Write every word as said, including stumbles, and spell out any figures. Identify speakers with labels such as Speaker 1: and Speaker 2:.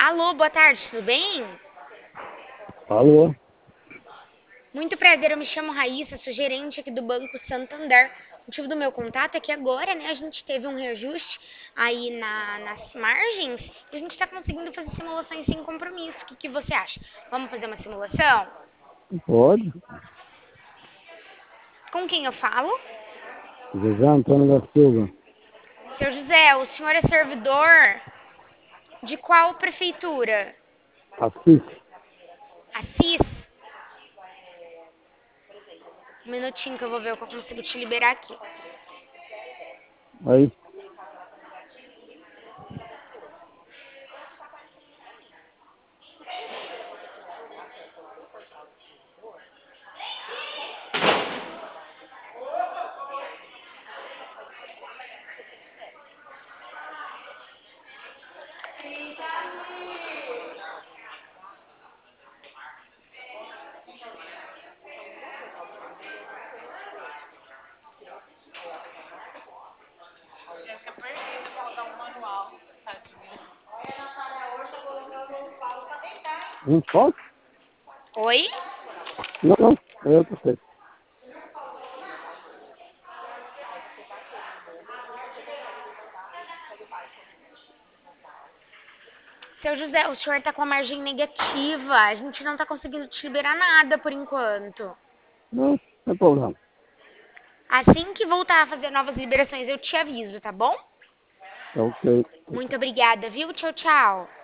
Speaker 1: Alô, boa tarde, tudo bem?
Speaker 2: Alô?
Speaker 1: Muito prazer, eu me chamo Raíssa, sou gerente aqui do Banco Santander. O motivo do meu contato é que agora, né, a gente teve um reajuste aí na- nas margens e a gente está conseguindo fazer simulações sem compromisso. O que, que você acha? Vamos fazer uma simulação?
Speaker 2: Pode?
Speaker 1: Com quem eu falo?
Speaker 2: José Antônio da Silva.
Speaker 1: Seu José, o senhor é servidor de qual prefeitura?
Speaker 2: Assis.
Speaker 1: Assis? Um minutinho que eu vou ver o que eu consigo te liberar aqui.
Speaker 2: Aí.
Speaker 3: Jéssica, perfeito pra ela dar um manual, tadinha.
Speaker 2: Não pode?
Speaker 1: Oi?
Speaker 2: Não, não. É eu que sei.
Speaker 1: Seu José, o senhor tá com a margem negativa. A gente não tá conseguindo te liberar nada por enquanto.
Speaker 2: Não, não tem problema.
Speaker 1: Assim que voltar a fazer novas liberações, eu te aviso, tá bom?
Speaker 2: Tá ok.
Speaker 1: Muito obrigada, viu? Tchau, tchau.